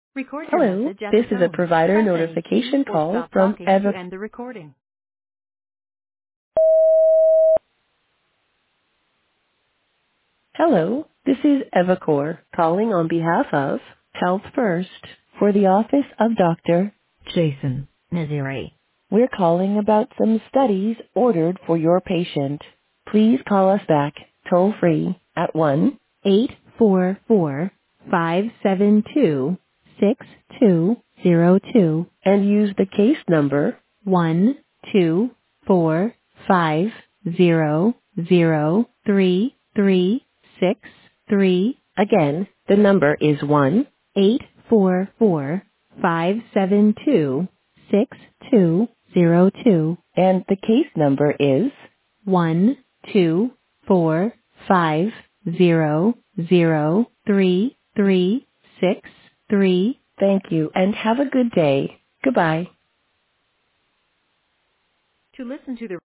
Record your Hello, message at the this is a tone. provider Press any key notification or call stop from talking to Eva. end the recording. Hello, this is Evacor calling on behalf of Health First for the office of Dr. Jason Naziri. We're calling about some studies ordered for your patient. Please call us back toll free at 1-844-572-6202 and use the case number 12450033363. Again, the number is 1-844-572-6202 and the case number is 12450033363. Thank you and have a good day. Goodbye. To listen to the